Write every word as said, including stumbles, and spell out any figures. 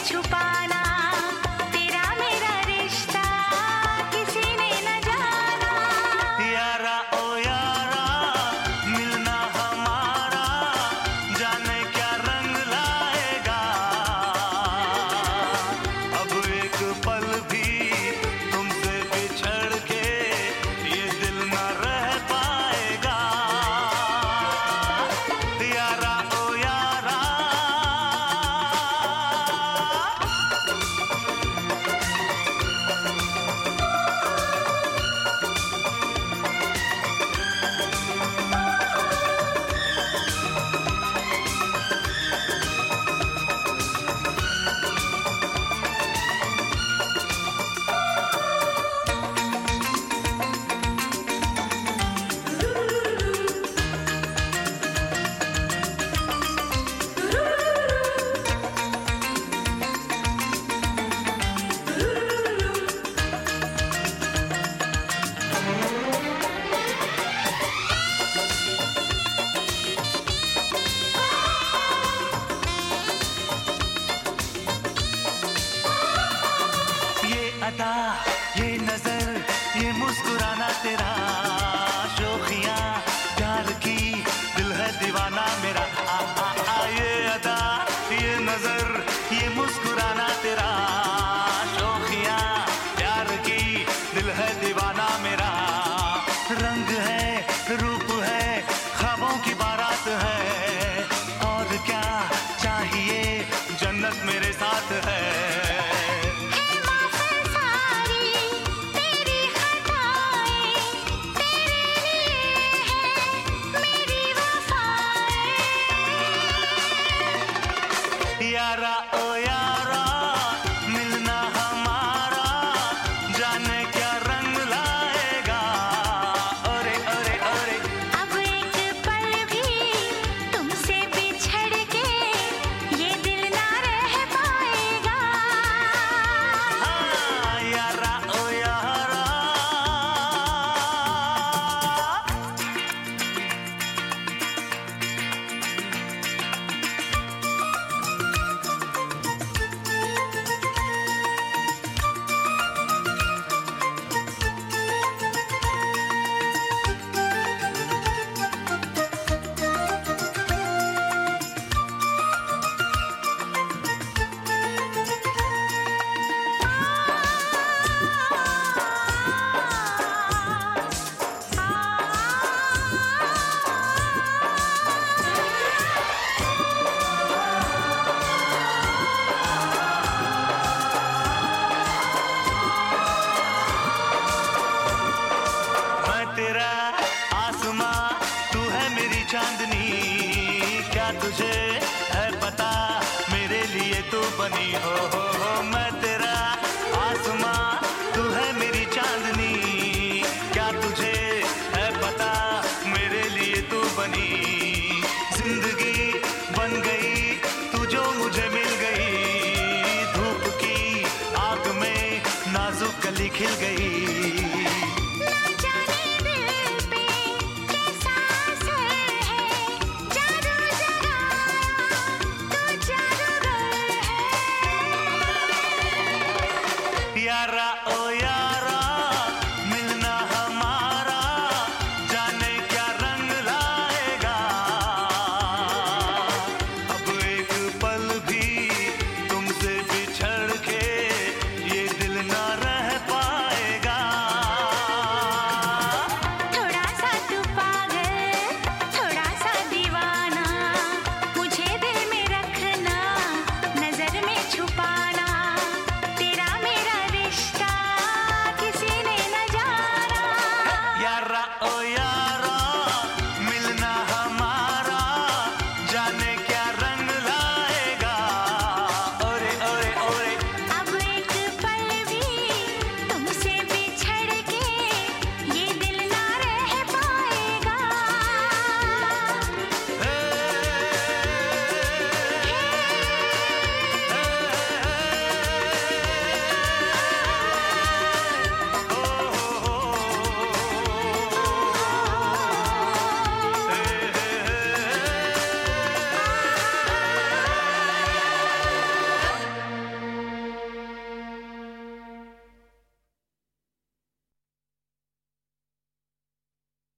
छुपाना, तेरा मेरा रिश्ता किसी ने न जाना। यारा ओ यारा मिलना हमारा, जाने क्या रंग लाएगा। अब एक पल भी तुमसे बिछड़ के ये दिल न रह पाएगा। यारा ओ यारा। अदा, ये नजर, ये मुस्कुराना तेरा, शोखियां प्यार की, दिल है दीवाना मेरा। आ, आ, आ, ये अदा, ये नजर, ये मुस्कुराना तेरा, शोखियां प्यार की, दिल है दीवाना मेरा। रंग है, रूप है, ख्वाबों की बारात है, और क्या चाहिए, जन्नत मेरे साथ है। यारा ओ यारा मिलना हमारा, जाने क्या रंग लाएगा। ओरे ओरे ओरे। अब एक पल भी तुमसे बिछड़ के ये दिल ना रह पाएगा। हाँ, यारा ओ यारा। तेरा आसमां, तू है मेरी चांदनी, क्या तुझे है पता मेरे लिए तू बनी हो, हो, हो। मैं तेरा आसमां, तू है मेरी चांदनी, क्या तुझे है पता मेरे लिए तू बनी। जिंदगी बन गई तू जो मुझे मिल गई, धूप की आग में नाजुक कली खिल गई।